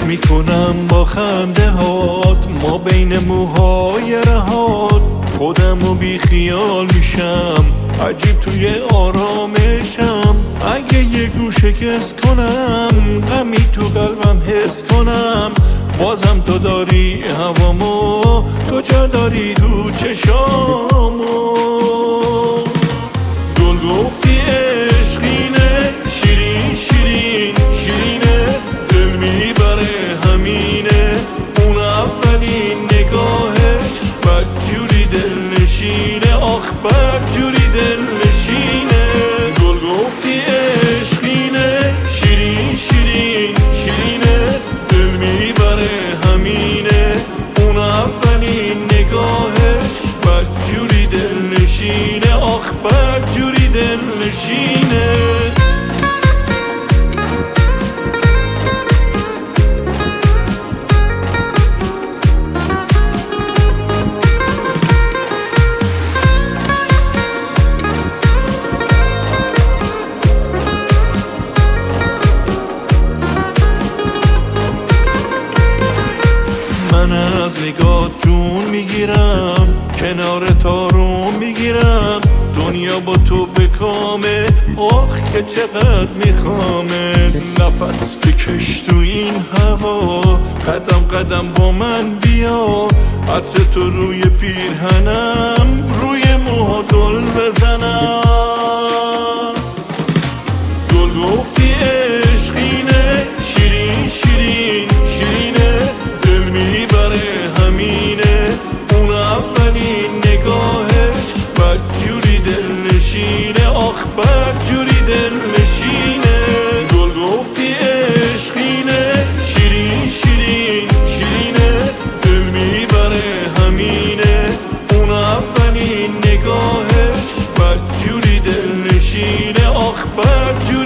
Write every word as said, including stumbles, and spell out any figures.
عشق میکنم با خنده هات، ما بین موهای رهات خودمو بی خیال میشم، عجیب توی آرامشم. اگه یه گوشه شکست کنم، غمی تو قلبم حس کنم، بازم تو داری هوامو، تو جا داری تو چشامو. گل گفتی عشقینه، شیرین شیرین شیرینه، دل میبره همینه، اون اولین نگاهش بدجوری دل نشینه، آخ بدجوری دل نشینه. گل گفتی عشقینه، شیرین شیرین شیرینه، دل میبره همینه، اون اولین نگاهش بدجوری دل نشینه، آخ بدجوری دل نشینه. من از نگاه جون میگیرم، کنار تارون میگیرم، دنیا با تو بکامه، آخ که چقدر میخوامه. نفس بکش تو این هوا، قدم قدم با من بیا، عطر تو روی پیرهنم، روی موها گل بزنم. گل گفتی عشقینه، شیرین شیرین شیرینه، دل میبره همینه، اون اولین نگاهش بدجوری دل نشینه، آخ بدجوری دل نشینه. گل گفتی عشقینه، شیرین شیرین شیرینه، دل میبره همینه، اون اولین نگاهش بدجوری دل نشینه، آخ بدجوری